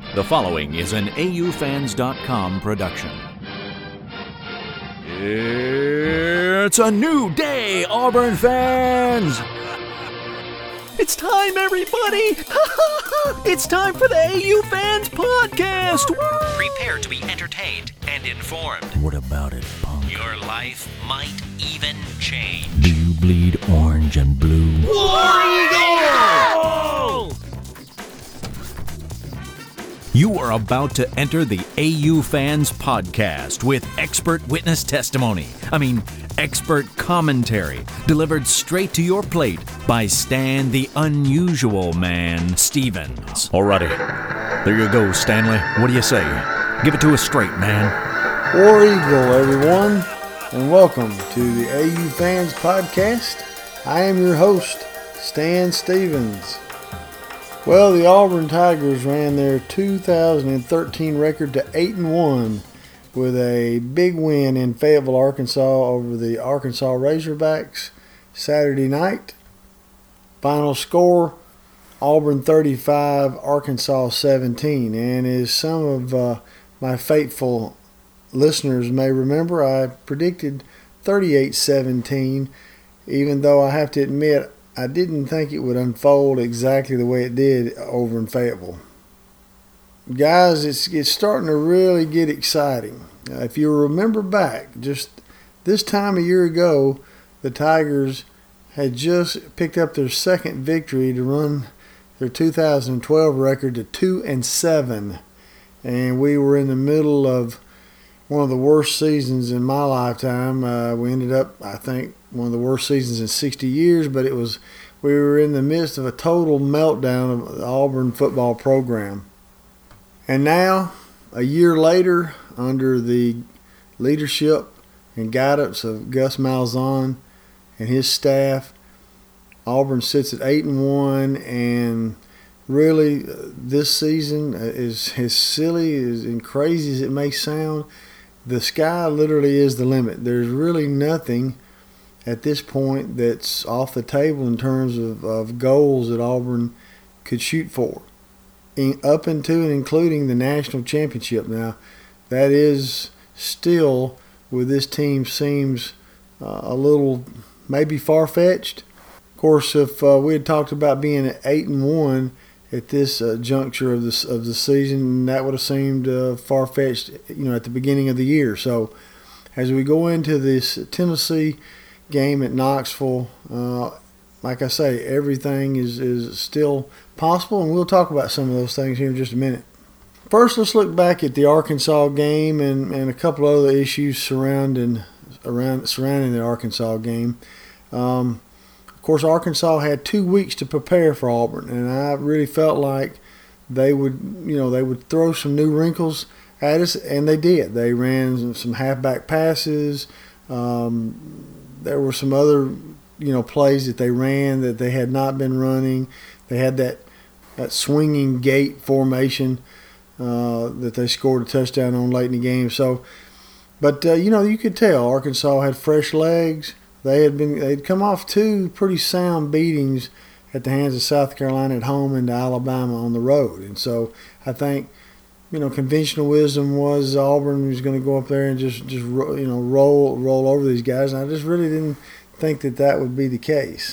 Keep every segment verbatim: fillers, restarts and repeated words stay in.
The following is an A U fans dot com production. It's a new day, Auburn fans! It's time, everybody! It's time for the A U Fans Podcast! Prepare to be entertained and informed. What about it, punk? Your life might even change. Do you bleed orange and blue? War Eagle! You are about to enter the A U Fans Podcast with expert witness testimony. I mean, expert commentary delivered straight to your plate by Stan the Unusual Man Stevens. Alrighty, there you go, Stanley. What do you say? Give it to us straight, man. War Eagle, everyone, and welcome to the A U Fans Podcast. I am your host, Stan Stevens. Well, the Auburn Tigers ran their two thousand thirteen record to eight and one with a big win in Fayetteville, Arkansas over the Arkansas Razorbacks Saturday night. Final score, Auburn thirty-five, Arkansas seventeen. And as some of uh, my faithful listeners may remember, I predicted thirty-eight seventeen, even though I have to admit I didn't think it would unfold exactly the way it did over in Fayetteville. Guys, it's it's starting to really get exciting. Uh, if you remember back, just this time a year ago, the Tigers had just picked up their second victory to run their two thousand twelve record to two and seven, and we were in the middle of one of the worst seasons in my lifetime. Uh, we ended up, I think, one of the worst seasons in sixty years, but it was we were in the midst of a total meltdown of the Auburn football program. And now, a year later, under the leadership and guidance of Gus Malzahn and his staff, Auburn sits at eight and one, and really, uh, this season is as silly as and crazy as it may sound. The sky literally is the limit. There's really nothing at this point that's off the table in terms of, of goals that Auburn could shoot for, in, up into and including the national championship. Now, that is still, with this team, seems uh, a little maybe far-fetched. Of course, if uh, we had talked about being at eight and one at this uh, juncture of this of the season, that would have seemed uh, far-fetched, you know, at the beginning of the year. So, as we go into this Tennessee game at Knoxville, uh, like I say, everything is is still possible, and we'll talk about some of those things here in just a minute. First, let's look back at the Arkansas game and, and a couple other issues surrounding around surrounding the Arkansas game. Um, Of course, Arkansas had two weeks to prepare for Auburn, and I really felt like they would, you know, they would throw some new wrinkles at us, and they did. They ran some halfback passes. Um, there were some other, you know, plays that they ran that they had not been running. They had that that swinging gate formation uh, that they scored a touchdown on late in the game. So, but uh, you know, you could tell Arkansas had fresh legs. They had been they'd come off two pretty sound beatings at the hands of South Carolina at home and Alabama on the road. And so I think, you know, conventional wisdom was Auburn was going to go up there and just, just you know, roll roll over these guys. And I just really didn't think that that would be the case.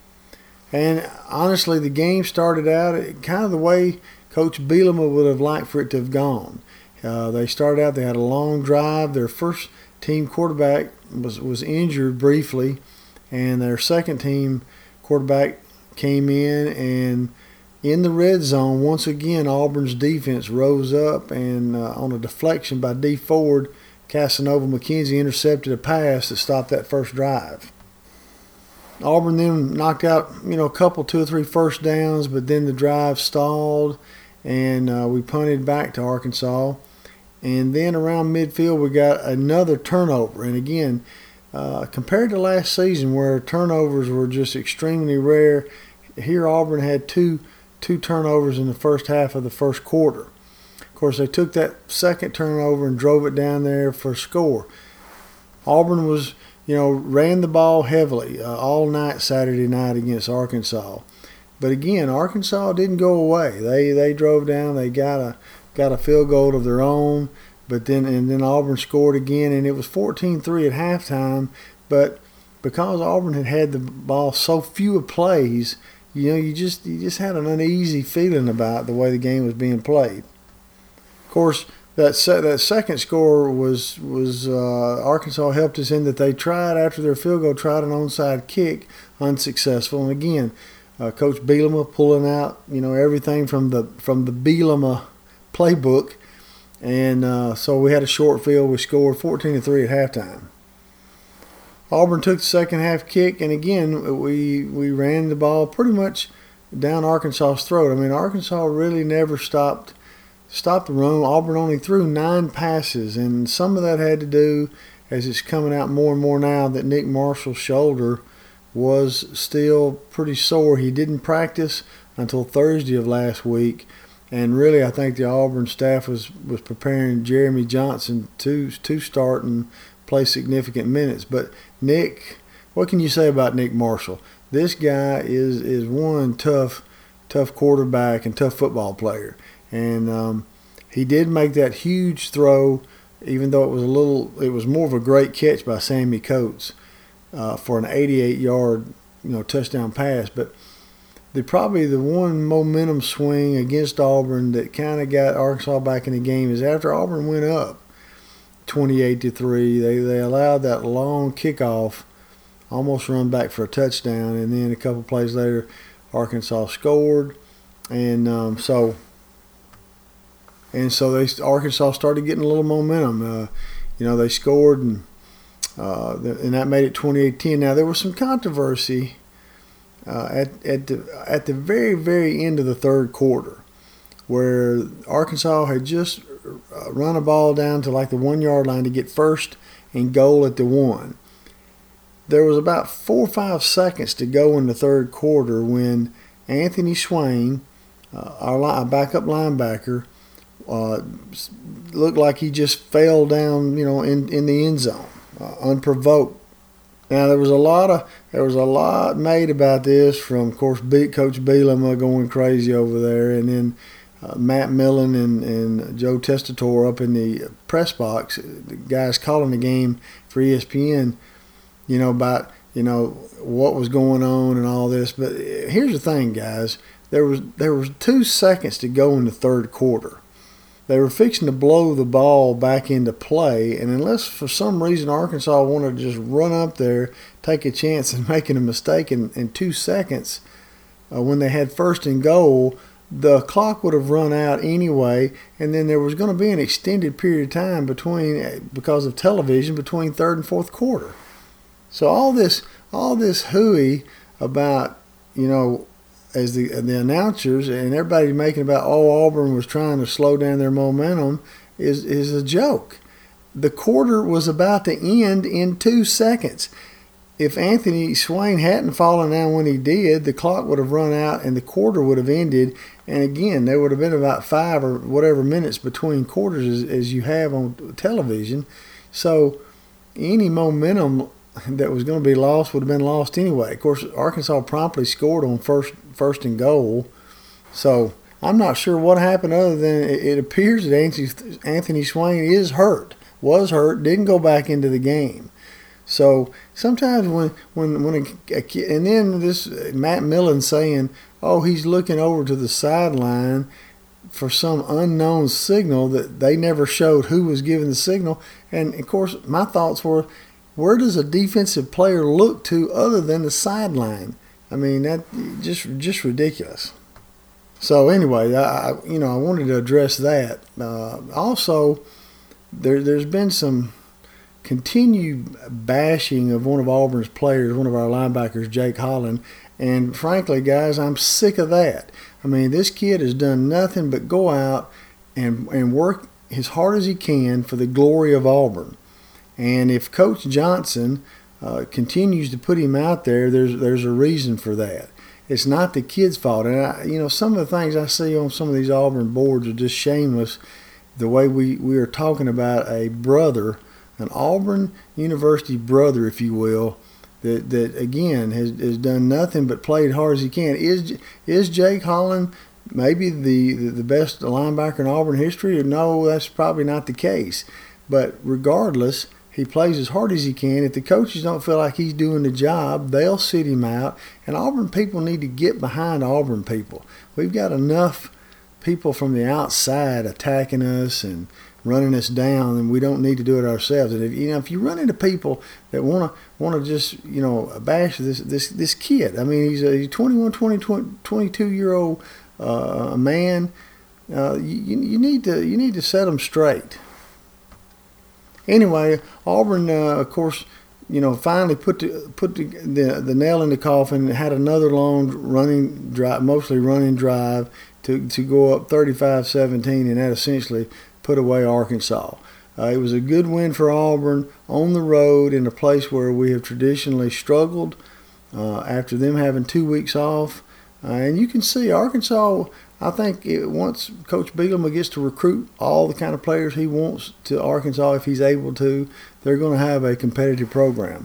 And honestly, the game started out kind of the way Coach Bielema would have liked for it to have gone. Uh, they started out, they had a long drive. Their first team quarterback was, was injured briefly, and their second team quarterback came in, and in the red zone, once again, Auburn's defense rose up, and uh, on a deflection by Dee Ford, Casanova McKenzie intercepted a pass that stopped that first drive. Auburn then knocked out, you know, a couple, two or three first downs, but then the drive stalled, and uh, we punted back to Arkansas. And then around midfield, we got another turnover. And again, uh, compared to last season where turnovers were just extremely rare, here Auburn had two two turnovers in the first half of the first quarter. Of course, they took that second turnover and drove it down there for a score. Auburn was, you know, ran the ball heavily uh, all night Saturday night against Arkansas. But again, Arkansas didn't go away. They they drove down. They got a got a field goal of their own, but then and then Auburn scored again, and it was fourteen three at halftime. But because Auburn had had the ball so few plays, you know, you just you just had an uneasy feeling about the way the game was being played. Of course, that se- that second score was was uh, Arkansas helped us in that they tried after their field goal, tried an onside kick, unsuccessful, and again, uh, Coach Bielema pulling out you know everything from the from the Bielema playbook, and uh, so we had a short field. We scored fourteen to three at halftime. Auburn took the second half kick, and again we we ran the ball pretty much down Arkansas's throat. I mean, Arkansas really never stopped stopped the run. Auburn only threw nine passes, and some of that had to do, as it's coming out more and more now, that Nick Marshall's shoulder was still pretty sore. He didn't practice until Thursday of last week, and really I think the Auburn staff was, was preparing Jeremy Johnson to to start and play significant minutes. But Nick, what can you say about Nick Marshall? This guy is is one tough, tough quarterback and tough football player. And um, he did make that huge throw, even though it was a little, it was more of a great catch by Sammy Coates uh, for an eighty-eight yard, you know, touchdown pass. But the probably the one momentum swing against Auburn that kind of got Arkansas back in the game is after Auburn went up twenty-eight to three. They they allowed that long kickoff, almost run back for a touchdown, and then a couple plays later, Arkansas scored, and um, so and so they Arkansas started getting a little momentum. Uh, you know, they scored, and uh, and that made it twenty-eight ten. Now there was some controversy uh, at at the at the very very end of the third quarter, where Arkansas had just run a ball down to like the one yard line to get first and goal at the one. There was about four or five seconds to go in the third quarter when Anthony Swain, uh, our, our backup linebacker, uh, looked like he just fell down, you know, in, in the end zone, uh, unprovoked. Now there was a lot of there was a lot made about this from, of course, Coach Bielema going crazy over there, and then Uh, Matt Millen and, and Joe Testator up in the press box, the guys calling the game for E S P N, you know, about, you know, what was going on and all this. But here's the thing, guys. There was there was two seconds to go in the third quarter. They were fixing to blow the ball back into play, and unless for some reason Arkansas wanted to just run up there, take a chance of making a mistake in, in two seconds uh, when they had first and goal, the clock would have run out anyway, and then there was going to be an extended period of time between, because of television, between third and fourth quarter. So all this, all this hooey about, you know, as the the announcers and everybody making about, oh, Auburn was trying to slow down their momentum, is is a joke. The quarter was about to end in two seconds. If Anthony Swain hadn't fallen down when he did, the clock would have run out and the quarter would have ended. And again, there would have been about five or whatever minutes between quarters as, as you have on television. So any momentum that was going to be lost would have been lost anyway. Of course, Arkansas promptly scored on first first and goal. So I'm not sure what happened other than it, it appears that Anthony, Anthony Swain is hurt, was hurt, didn't go back into the game. So sometimes when when when a, a kid, and then this Matt Millen saying, oh, he's looking over to the sideline for some unknown signal that they never showed who was giving the signal. And of course, my thoughts were, where does a defensive player look to other than the sideline? I mean, that just just ridiculous. So anyway, I you know I wanted to address that. Uh, also, there there's been some continued bashing of one of Auburn's players, one of our linebackers, Jake Holland. And frankly, guys, I'm sick of that. I mean, this kid has done nothing but go out and and work as hard as he can for the glory of Auburn. And if Coach Johnson uh, continues to put him out there, there's there's a reason for that. It's not the kid's fault. And, I, you know, some of the things I see on some of these Auburn boards are just shameless. The way we, we are talking about a brother, an Auburn University brother, if you will, that, that again, has, has done nothing but played hard as he can. Is is Jake Holland maybe the, the, the best linebacker in Auburn history? No, that's probably not the case. But regardless, he plays as hard as he can. If the coaches don't feel like he's doing the job, they'll sit him out. And Auburn people need to get behind Auburn people. We've got enough people from the outside attacking us and running us down, and we don't need to do it ourselves. And if you know, if you run into people that want to want to just you know bash this this this kid, I mean, he's a he's twenty-one, twenty, twenty-two year old uh, man. Uh, you you need to you need to set them straight. Anyway, Auburn, uh, of course, you know, finally put the put the, the the nail in the coffin. Had another long running drive, mostly running drive to to go up thirty-five seventeen, and that essentially put away Arkansas. Uh, it was a good win for Auburn on the road in a place where we have traditionally struggled uh, after them having two weeks off. Uh, and you can see Arkansas, I think it, once Coach Bielema gets to recruit all the kind of players he wants to Arkansas, if he's able to, they're going to have a competitive program.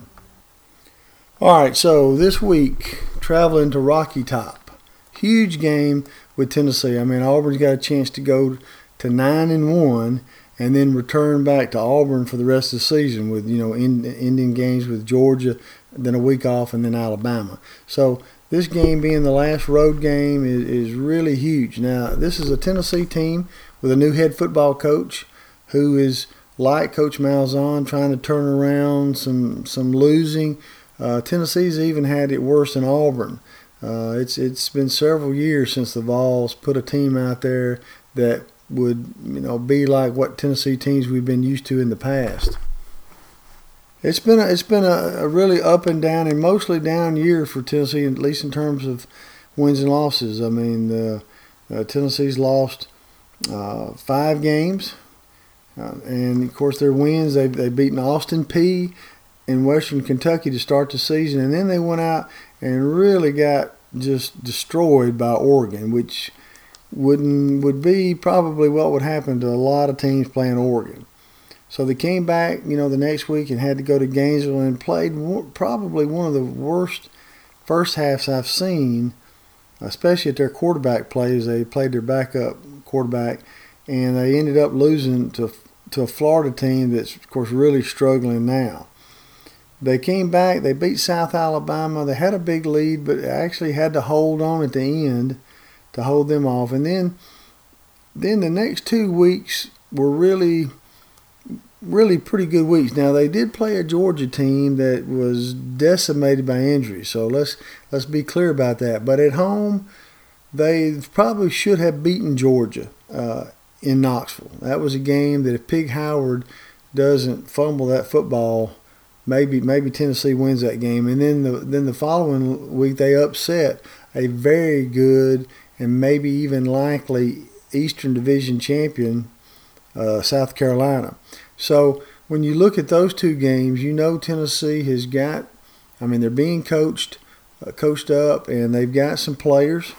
All right, so this week, traveling to Rocky Top. Huge game with Tennessee. I mean, Auburn's got a chance to go to nine and one, and then return back to Auburn for the rest of the season with you know end, ending games with Georgia, then a week off, and then Alabama. So this game being the last road game is, is really huge. Now this is a Tennessee team with a new head football coach who is like Coach Malzahn, trying to turn around some some losing. Uh, Tennessee's even had it worse than Auburn. Uh, it's it's been several years since the Vols put a team out there that would you know be like what Tennessee teams we've been used to in the past. It's been a, it's been a, a really up and down and mostly down year for Tennessee, at least in terms of wins and losses. I mean, uh, uh, Tennessee's lost uh, five games, uh, and of course their wins they've they've beaten Austin Peay in Western Kentucky to start the season, and then they went out and really got just destroyed by Oregon, which Wouldn't would be probably what would happen to a lot of teams playing Oregon. So they came back, you know, the next week and had to go to Gainesville and played probably one of the worst first halves I've seen, especially at their quarterback plays. They played their backup quarterback, and they ended up losing to to a Florida team that's, of course, really struggling now. They came back. They beat South Alabama. They had a big lead, but actually had to hold on at the end to hold them off. And then then the next two weeks were really, really pretty good weeks. Now, they did play a Georgia team that was decimated by injury, so let's let's be clear about that. But at home, they probably should have beaten Georgia uh, in Knoxville. That was a game that if Pig Howard doesn't fumble that football, maybe maybe Tennessee wins that game. And then the then the following week, they upset a very good and maybe even likely Eastern Division champion, uh, South Carolina. So when you look at those two games, you know Tennessee has got, I mean, they're being coached, uh, coached up, and they've got some players.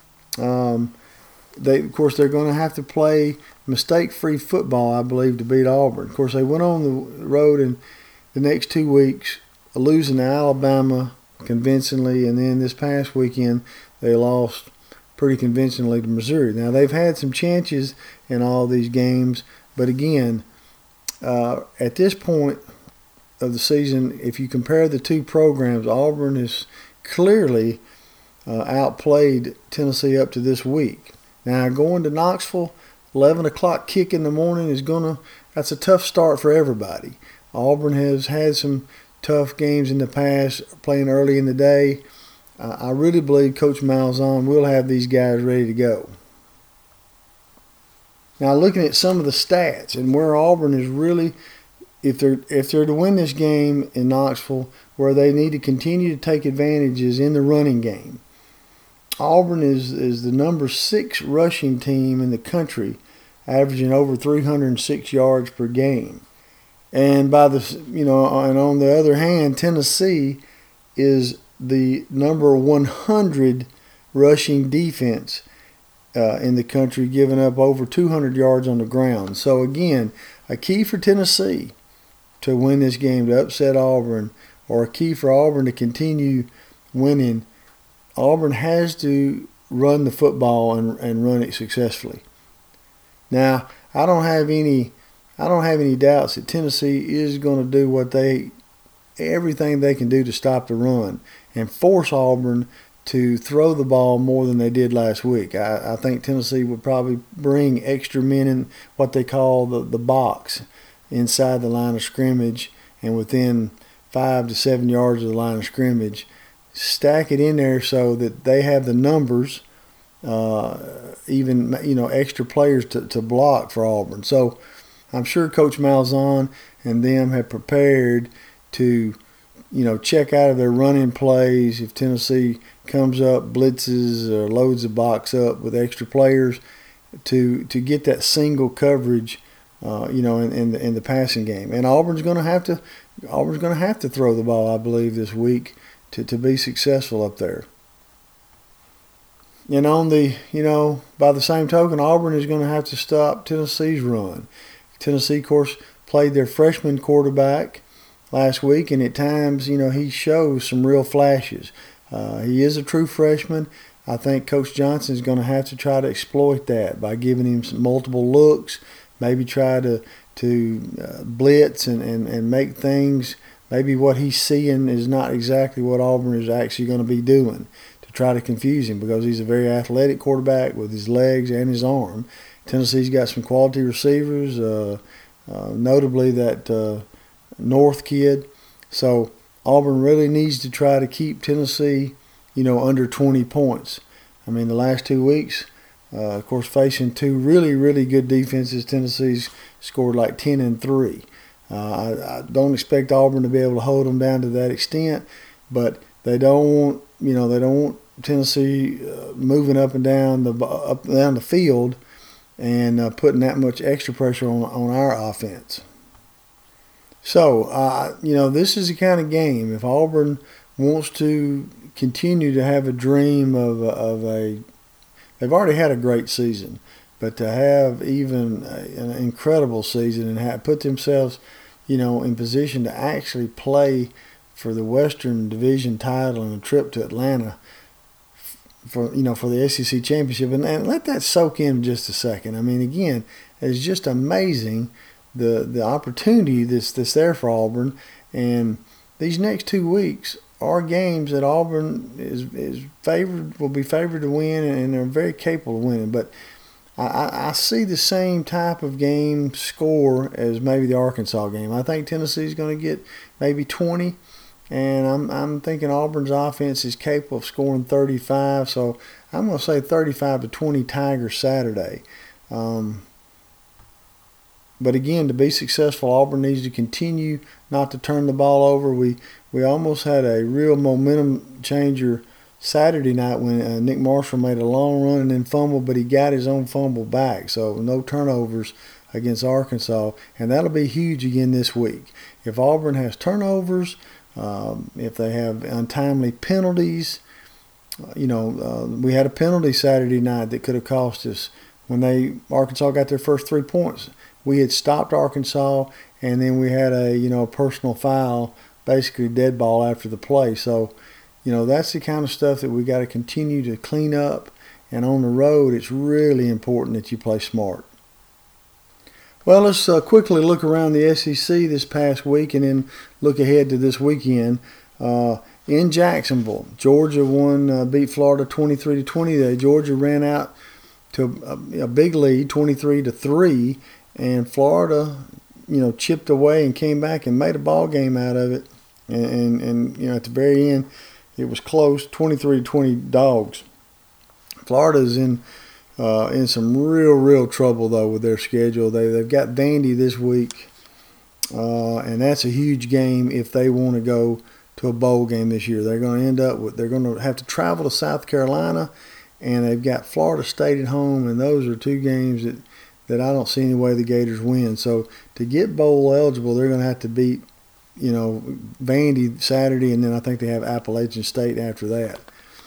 Um, they, of course, they're going to have to play mistake-free football, I believe, to beat Auburn. Of course, they went on the road in the next two weeks, losing to Alabama convincingly, and then this past weekend they lost pretty convincingly to Missouri. Now, they've had some chances in all these games, but again, uh, at this point of the season, if you compare the two programs, Auburn has clearly uh, outplayed Tennessee up to this week. Now, going to Knoxville, eleven o'clock kick in the morning is going to, that's a tough start for everybody. Auburn has had some tough games in the past, playing early in the day. Uh, I really believe Coach Malzahn will have these guys ready to go. Now, looking at some of the stats and where Auburn is really, if they're if they're to win this game in Knoxville, where they need to continue to take advantages in the running game. Auburn is is the number six rushing team in the country, averaging over three hundred six yards per game. And by the you know, and on the other hand, Tennessee is the number one hundred rushing defense uh, in the country, giving up over two hundred yards on the ground. So again, a key for Tennessee to win this game, to upset Auburn, or a key for Auburn to continue winning. Auburn has to run the football and, and run it successfully. Now, I don't have any I don't have any doubts that Tennessee is going to do what they everything they can do to stop the run and force Auburn to throw the ball more than they did last week. I, I think Tennessee would probably bring extra men in what they call the, the box inside the line of scrimmage and within five to seven yards of the line of scrimmage. Stack it in there so that they have the numbers, uh, even you know extra players to, to block for Auburn. So I'm sure Coach Malzahn and them have prepared to, you know, check out of their running plays if Tennessee comes up, blitzes, or loads the box up with extra players to to get that single coverage, uh, you know, in, in the in the passing game. And Auburn's going to have to Auburn's going to have to throw the ball, I believe, this week to, to be successful up there. And on the, you know, by the same token, Auburn is going to have to stop Tennessee's run. Tennessee, of course, played their freshman quarterback last week, and at times, you know, he shows some real flashes. Uh, he is a true freshman. I think Coach Johnson is going to have to try to exploit that by giving him some multiple looks, maybe try to to uh, blitz and, and, and make things, maybe what he's seeing is not exactly what Auburn is actually going to be doing, to try to confuse him, because he's a very athletic quarterback with his legs and his arm. Tennessee's got some quality receivers, uh, uh, notably that uh, North kid. So Auburn really needs to try to keep Tennessee, you know, under twenty points. I mean, the last two weeks, uh, of course, facing two really, really good defenses, Tennessee's scored like ten and three. Uh, I, I don't expect Auburn to be able to hold them down to that extent, but they don't want, you know, they don't want Tennessee uh, moving up and down the up and down the field and uh, putting that much extra pressure on on our offense. So, uh, you know, this is the kind of game, if Auburn wants to continue to have a dream of, of a – they've already had a great season, but to have even a, an incredible season and have, put themselves, you know, in position to actually play for the Western Division title and a trip to Atlanta for, you know, for the S E C championship. And, and let that soak in just a second. I mean, again, it's just amazing – the the opportunity that's that's there for Auburn, and these next two weeks are games that Auburn is is favored will be favored to win, and they're very capable of winning. But I, I see the same type of game score as maybe the Arkansas game. I think Tennessee's going to get maybe twenty, and I'm I'm thinking Auburn's offense is capable of scoring thirty-five. So I'm going to say thirty-five to twenty Tigers Saturday. Um, But again, to be successful, Auburn needs to continue not to turn the ball over. We we almost had a real momentum changer Saturday night when uh, Nick Marshall made a long run and then fumbled, but he got his own fumble back. So no turnovers against Arkansas, and that'll be huge again this week. If Auburn has turnovers, um, if they have untimely penalties, you know, uh, we had a penalty Saturday night that could have cost us when they Arkansas got their first three points. We had stopped Arkansas, and then we had a, you know, personal foul, basically dead ball after the play. So, you know, that's the kind of stuff that we got to continue to clean up. And on the road, it's really important that you play smart. Well, let's uh, quickly look around the S E C this past week and then look ahead to this weekend. Uh, in Jacksonville, Georgia won, uh, beat Florida twenty-three to twenty. There, Georgia ran out to a, a big lead, twenty-three to three. And Florida, you know, chipped away and came back and made a ball game out of it. And, and, and you know, at the very end, it was close, twenty-three to twenty Dogs. Florida's in uh, in some real, real trouble, though, with their schedule. They, they've got Vandy this week, uh, and that's a huge game if they want to go to a bowl game this year. They're going to end up with – they're going to have to travel to South Carolina, and they've got Florida State at home, and those are two games that – that I don't see any way the Gators win. So to get bowl eligible, they're going to have to beat, you know, Vandy Saturday, and then I think they have Appalachian State after that.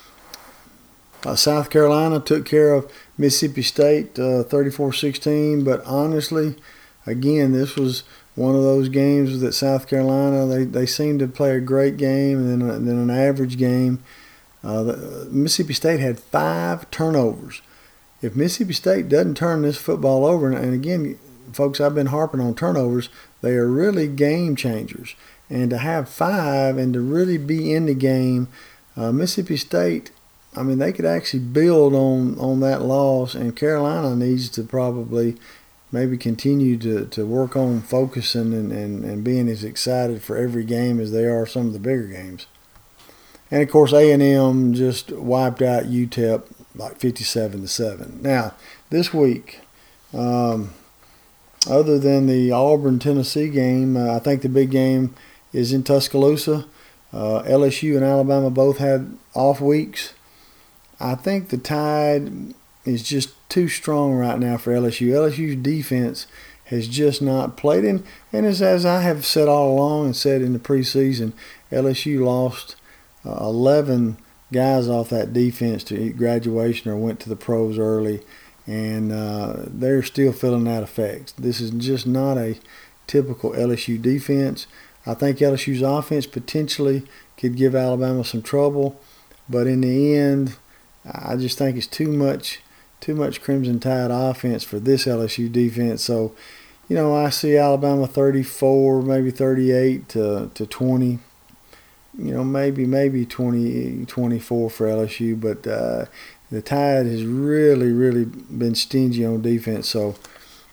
Uh, South Carolina took care of Mississippi State uh, thirty-four sixteen, but honestly, again, this was one of those games that South Carolina, they, they seemed to play a great game and then, a, then an average game. Uh, the, Mississippi State had five turnovers. If Mississippi State doesn't turn this football over, and again, folks, I've been harping on turnovers, they are really game changers. And to have five and to really be in the game, uh, Mississippi State, I mean, they could actually build on, on that loss, and Carolina needs to probably maybe continue to, to work on focusing and, and, and being as excited for every game as they are some of the bigger games. And, of course, A and M just wiped out U T E P like fifty-seven to seven. Now, this week, um, other than the Auburn-Tennessee game, uh, I think the big game is in Tuscaloosa. Uh, L S U and Alabama both had off weeks. I think the Tide is just too strong right now for L S U. L S U's defense has just not played in. And as, as I have said all along and said in the preseason, L S U lost uh, eleven guys off that defense to graduation or went to the pros early. And uh, they're still feeling that effect. This is just not a typical L S U defense. I think L S U's offense potentially could give Alabama some trouble. But in the end, I just think it's too much too much Crimson Tide offense for this L S U defense. So, you know, I see Alabama thirty-four, maybe thirty-eight to, to twenty. You know, maybe maybe twenty, twenty-four for L S U. But uh, the Tide has really, really been stingy on defense. So, of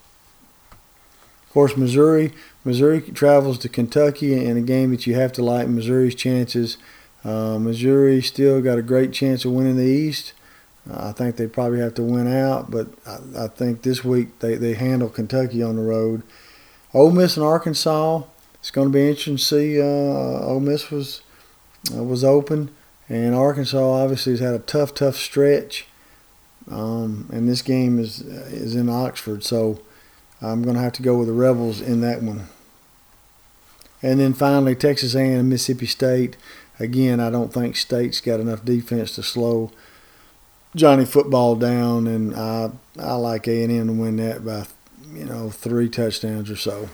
course, Missouri. Missouri travels to Kentucky in a game that you have to like Missouri's chances. Uh, Missouri still got a great chance of winning the East. Uh, I think they probably have to win out, but I, I think this week they, they handle Kentucky on the road. Ole Miss and Arkansas, it's going to be interesting to see. Uh, Ole Miss was uh, was open, and Arkansas obviously has had a tough, tough stretch. Um, and this game is is in Oxford, so I'm going to have to go with the Rebels in that one. And then finally, Texas A and M and Mississippi State. Again, I don't think State's got enough defense to slow Johnny Football down, and I I like A and M to win that by, you know, three touchdowns or so.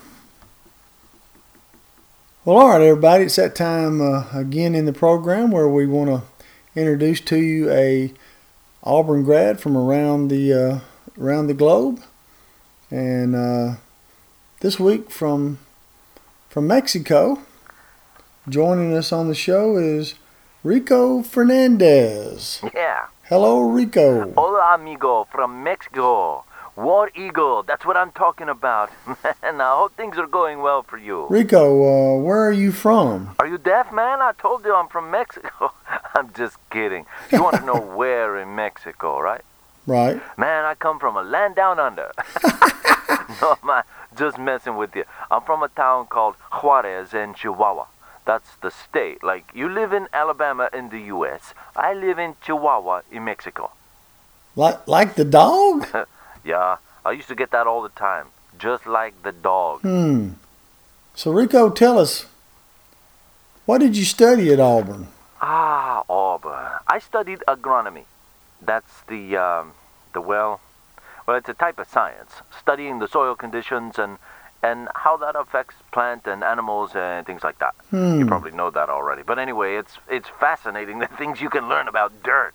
Well, all right, everybody, it's that time uh, again in the program where we want to introduce to you a Auburn grad from around the uh, around the globe, and uh, this week from from Mexico, joining us on the show is Rico Fernandez. Yeah. Hello, Rico. Hola, amigo, from Mexico. War Eagle, that's what I'm talking about. Man, I hope things are going well for you. Rico, uh, where are you from? Are you deaf, man? I told you I'm from Mexico. I'm just kidding. You want to know where in Mexico, right? Right. Man, I come from a land down under. No, man, just messing with you. I'm from a town called Juarez in Chihuahua. That's the state. Like, you live in Alabama in the U S I live in Chihuahua in Mexico. Like like the dog? Yeah, I used to get that all the time. Just like the dog. Hmm. So, Rico, tell us, what did you study at Auburn? Ah, Auburn. I studied agronomy. That's the, um, the well, well, it's a type of science. Studying the soil conditions and and how that affects plant and animals and things like that. Hmm. You probably know that already. But anyway, it's it's fascinating the things you can learn about dirt.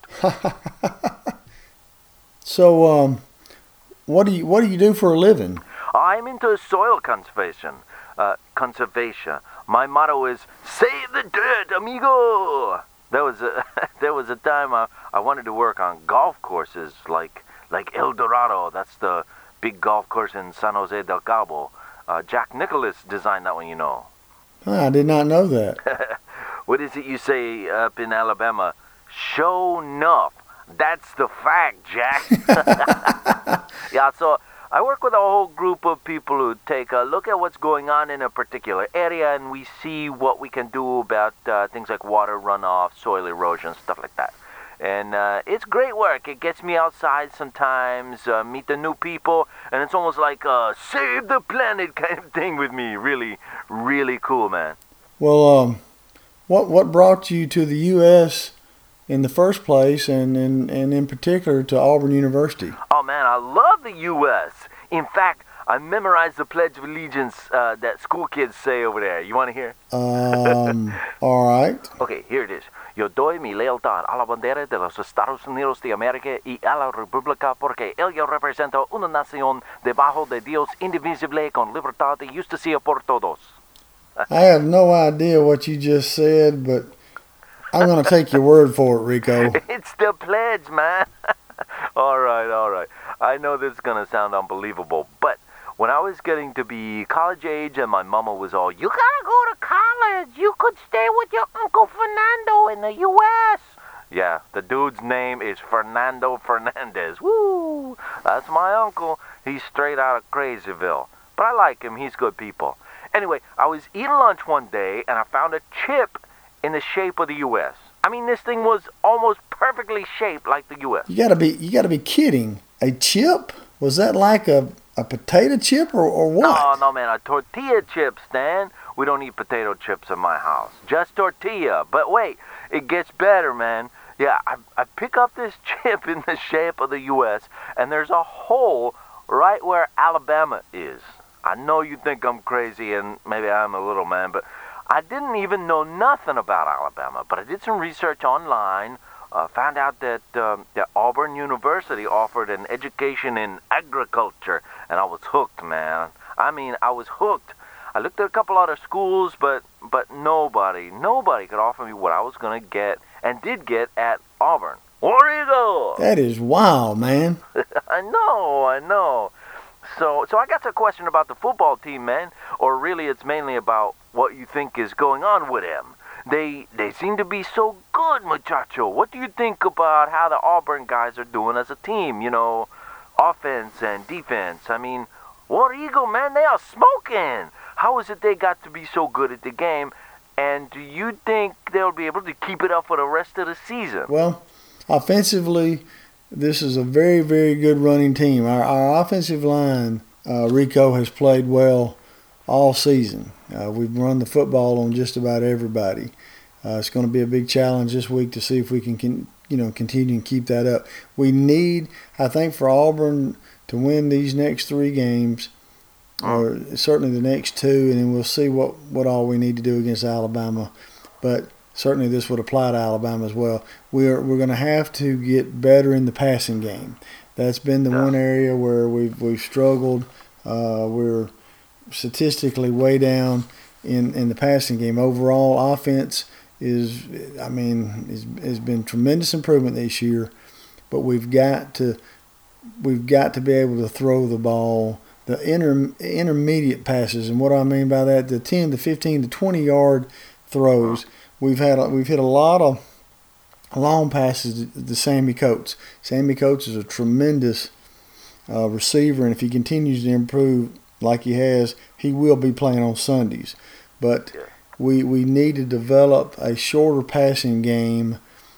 So, um, what do you what do you do for a living? I'm into soil conservation. Uh, conservation. My motto is "Save the dirt, amigo." There was a there was a time I, I wanted to work on golf courses like like El Dorado. That's the big golf course in San Jose del Cabo. Uh, Jack Nicklaus designed that one, you know. I did not know that. What is it you say up in Alabama? Show enough. That's the fact, Jack. Yeah, so I work with a whole group of people who take a look at what's going on in a particular area, and we see what we can do about uh, things like water runoff, soil erosion, stuff like that. And uh, it's great work. It gets me outside sometimes, uh, meet the new people, and it's almost like a save the planet kind of thing with me. Really, really cool, man. Well, um, what what brought you to the U S in the first place, and, and, and in particular to Auburn University? Oh, man, I love the U S In fact, I memorized the Pledge of Allegiance uh, that school kids say over there. You want to hear? Um, all right. Okay, here it is. Yo doy mi lealtad a la bandera de los Estados Unidos de América y a la República porque ella representa una nación debajo de Dios indivisible con libertad y justicia por todos. I have no idea what you just said, but I'm going to take your word for it, Rico. It's the pledge, man. all right, all right. I know this is going to sound unbelievable, but when I was getting to be college age and my mama was all, you gotta go to college. You could stay with your Uncle Fernando in the U S Yeah, the dude's name is Fernando Fernandez. Woo! That's my uncle. He's straight out of Crazyville. But I like him. He's good people. Anyway, I was eating lunch one day and I found a chip in the shape of the U S I mean, this thing was almost perfectly shaped like the U S You gotta be, you gotta be kidding. A chip? Was that like a, a potato chip or, or what? No, no, man, a tortilla chip, Stan. We don't eat potato chips in my house. Just tortilla. But wait, it gets better, man. Yeah, I, I pick up this chip in the shape of the U S, and there's a hole right where Alabama is. I know you think I'm crazy, and maybe I'm a little, man, but I didn't even know nothing about Alabama. But I did some research online, uh, found out that, um, that Auburn University offered an education in agriculture, and I was hooked, man. I mean, I was hooked. I looked at a couple other schools, but but nobody, nobody could offer me what I was going to get and did get at Auburn. War Eagle! That is wild, man. I know, I know. So, so I got a question about the football team, man. Or really, it's mainly about what you think is going on with them. They they seem to be so good, muchacho. What do you think about how the Auburn guys are doing as a team? You know, offense and defense. I mean, War Eagle, man, they are smoking. How is it they got to be so good at the game? And do you think they'll be able to keep it up for the rest of the season? Well, offensively, this is a very, very good running team. Our, our offensive line, uh, Rico, has played well all season. Uh, we've run the football on just about everybody. Uh, it's going to be a big challenge this week to see if we can, can, you know, continue and keep that up. We need, I think, for Auburn to win these next three games, or certainly the next two, and then we'll see what, what all we need to do against Alabama. But certainly this would apply to Alabama as well. We're we're going to have to get better in the passing game. That's been the one area where we've we've struggled. Uh, we're statistically way down in, in the passing game. Overall offense is, I mean, is, has been tremendous improvement this year, but we've got to we've got to be able to throw the ball. The inter, intermediate passes, and what I mean by that, the ten, the fifteen, the twenty yard throws. We've had a, we've hit a lot of long passes to Sammy Coates. Sammy Coates is a tremendous uh, receiver, and if he continues to improve like he has, he will be playing on Sundays. But we we need to develop a shorter passing game.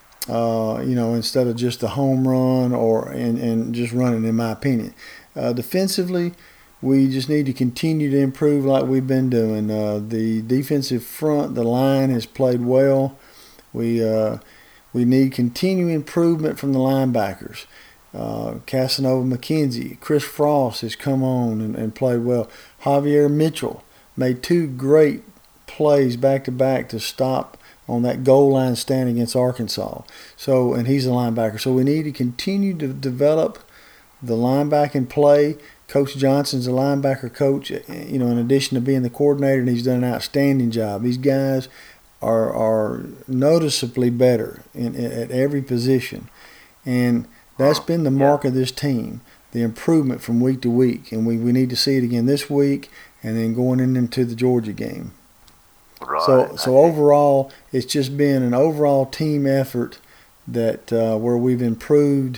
Uh, you know, instead of just a home run or and, and just running, in my opinion. Uh, defensively, we just need to continue to improve like we've been doing. Uh, the defensive front, the line has played well. We uh, we need continued improvement from the linebackers. Uh, Casanova McKenzie, Chris Frost has come on and, and played well. Javier Mitchell made two great plays back-to-back to stop on that goal line stand against Arkansas. So, and he's a linebacker. So we need to continue to develop the linebacking play. Coach Johnson's a linebacker coach, you know, in addition to being the coordinator, and he's done an outstanding job. These guys are are noticeably better in, in at every position, and that's been the mark of this team, the improvement from week to week, and we, we need to see it again this week and then going in into the Georgia game. Right. So so overall, it's just been an overall team effort that uh, where we've improved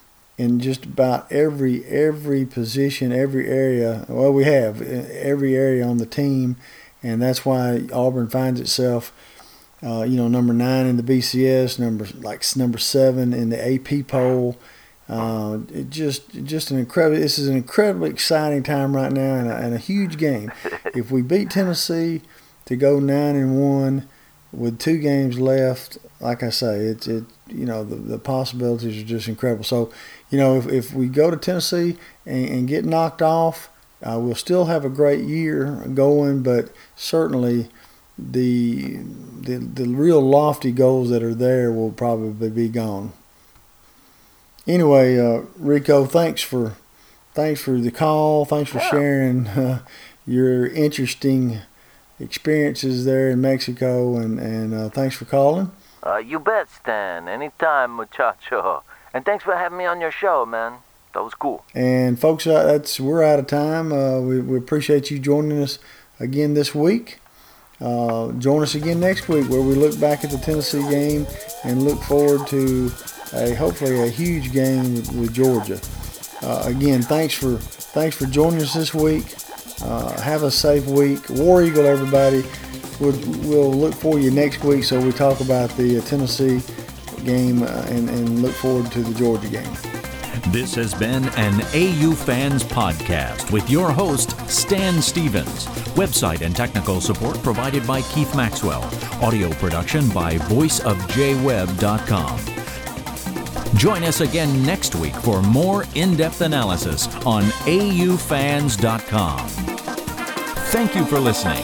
in just about every every position, every area. Well, we have every area on the team, and that's why Auburn finds itself, uh, you know, number nine in the B C S, number like number seven in the A P poll. Uh, it just just an incredible. This is an incredibly exciting time right now, and a, and a huge game. If we beat Tennessee to go nine and one with two games left, like I say, it's it. You know, the, the possibilities are just incredible. So, you know, if, if we go to Tennessee and, and get knocked off, Uh, we'll still have a great year going, but certainly the, the the real lofty goals that are there will probably be gone. Anyway, uh, Rico, thanks for thanks for the call. Thanks for Yeah. sharing uh, your interesting experiences there in Mexico, and and uh, thanks for calling. Uh, you bet, Stan. Anytime, muchacho. And thanks for having me on your show, man. That was cool. And folks, uh, that's we're out of time. Uh, we, we appreciate you joining us again this week. Uh, join us again next week where we look back at the Tennessee game and look forward to a hopefully a huge game with, with Georgia. Uh, again, thanks for thanks for joining us this week. Uh, have a safe week. War Eagle, everybody. We'll, we'll look for you next week so we talk about the uh, Tennessee game uh, and, and look forward to the Georgia game. This has been an A U Fans podcast with your host, Stan Stevens. Website and technical support provided by Keith Maxwell. Audio production by voice of j web dot com. Join us again next week for more in-depth analysis on A U fans dot com. Thank you for listening.